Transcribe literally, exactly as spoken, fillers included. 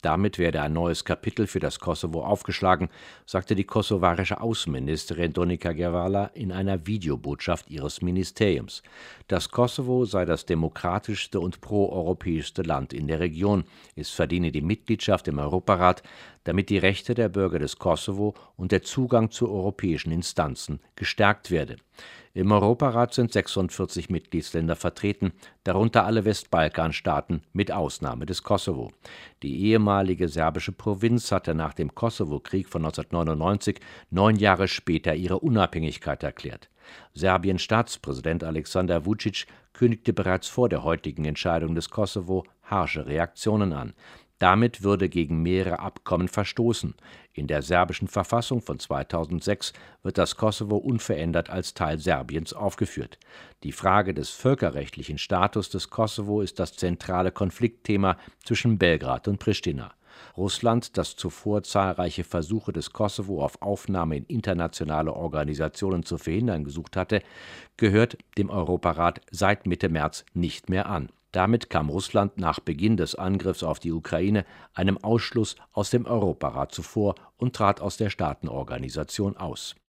Damit werde ein neues Kapitel für das Kosovo aufgeschlagen, sagte die kosovarische Außenministerin Donika Grvala in einer Videobotschaft ihres Ministeriums. Das Kosovo sei das demokratischste und proeuropäischste Land in der Region. Es verdiene die Mitgliedschaft im Europarat, damit die Rechte der Bürger des Kosovo und der Zugang zu europäischen Instanzen gestärkt werde. Im Europarat sind sechsundvierzig Mitgliedsländer vertreten, darunter alle Westbalkanstaaten mit Ausnahme des Kosovo. Die ehemalige serbische Provinz hatte nach dem Kosovo-Krieg von neunzehnhundertneunundneunzig neun Jahre später ihre Unabhängigkeit erklärt. Serbiens Staatspräsident Aleksandar Vučić kündigte bereits vor der heutigen Entscheidung des Kosovo harsche Reaktionen an. Damit würde gegen mehrere Abkommen verstoßen. In der serbischen Verfassung von zweitausendsechs wird das Kosovo unverändert als Teil Serbiens aufgeführt. Die Frage des völkerrechtlichen Status des Kosovo ist das zentrale Konfliktthema zwischen Belgrad und Pristina. Russland, das zuvor zahlreiche Versuche des Kosovo auf Aufnahme in internationale Organisationen zu verhindern gesucht hatte, gehört dem Europarat seit Mitte März nicht mehr an. Damit kam Russland nach Beginn des Angriffs auf die Ukraine einem Ausschluss aus dem Europarat zuvor und trat aus der Staatenorganisation aus.